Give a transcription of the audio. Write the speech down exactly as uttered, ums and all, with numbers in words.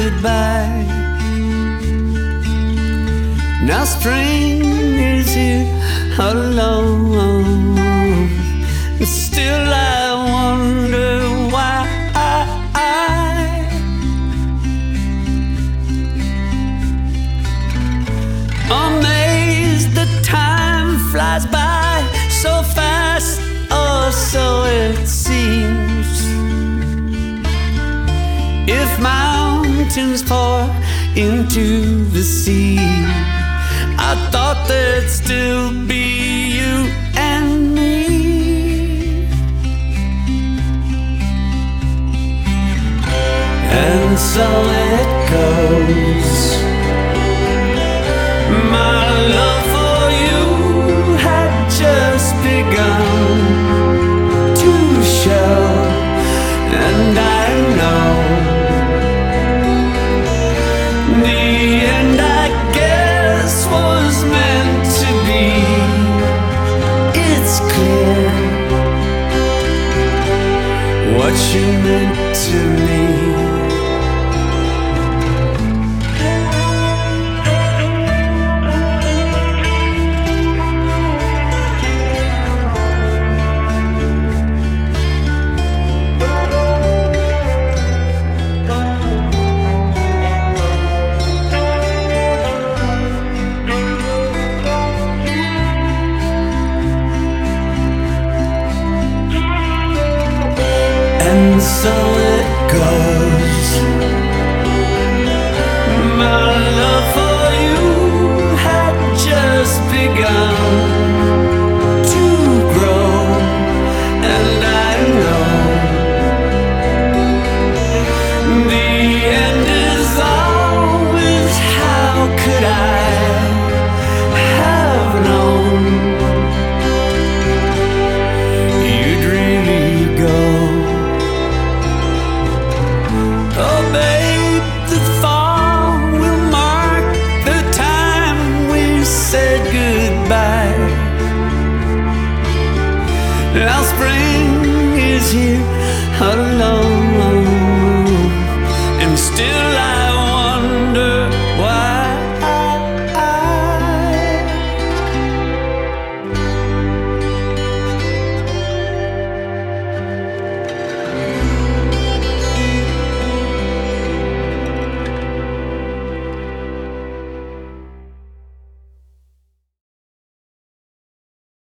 goodbye. Now spring is here alone, and still I wonder why. Amazed the time flies by so fast, or so it seems. If mountains pour into the sea, I thought there'd still be you and me. And so it goes. My love for you had just begun to show, and I know the end, I guess, was meant to be. It's clear what you meant to me. And so it goes. My love for you had just begun to grow, and I know the end is always, how could I have known you'd really go. Oh babe, the fall will mark the time we said goodbye. Now spring is here alone.